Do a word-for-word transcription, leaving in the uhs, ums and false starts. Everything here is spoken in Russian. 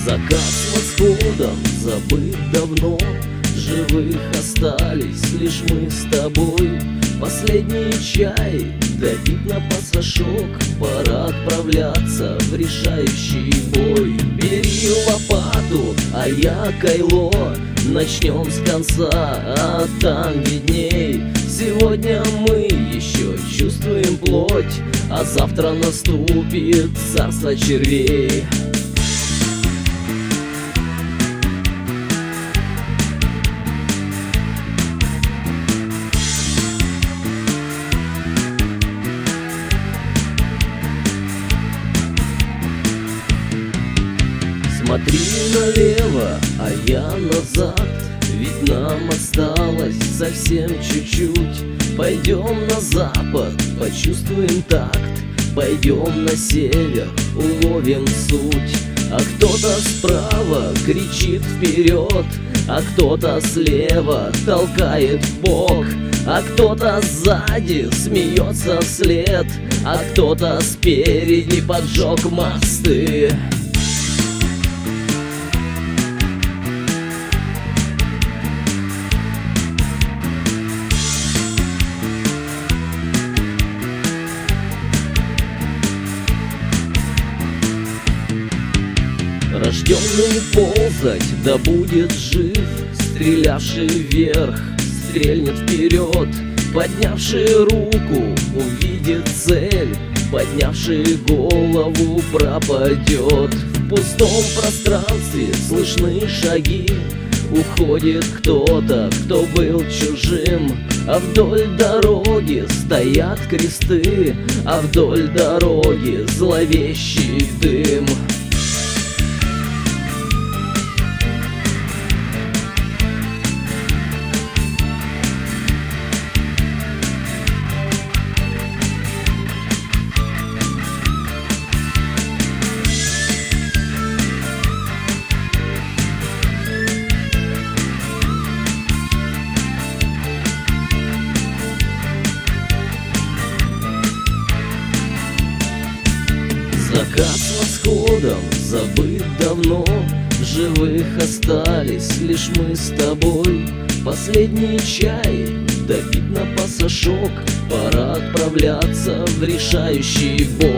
Закат с восходом забыт давно, в живых остались лишь мы с тобой. Последний чай допить на пасашок, пора отправляться в решающий бой. Бери лопату, а я кайло, начнем с конца, а там видней. Сегодня мы еще чувствуем плоть, а завтра наступит царство червей. Смотри налево, а я назад, ведь нам осталось совсем чуть-чуть. Пойдем на запад, почувствуем такт, пойдем на север, уловим суть. А кто-то справа кричит вперед, а кто-то слева толкает в бок, а кто-то сзади смеется вслед, а кто-то спереди поджег мосты. Рожденный ползать, да будет жив, стрелявший вверх, стрельнет вперед, поднявший руку увидит цель, поднявший голову пропадет. В пустом пространстве слышны шаги, уходит кто-то, кто был чужим, а вдоль дороги стоят кресты, а вдоль дороги зловещий дым. Закат с восходом забыт давно, в живых остались лишь мы с тобой. Последний чай допить на пасашок, пора отправляться в решающий бой.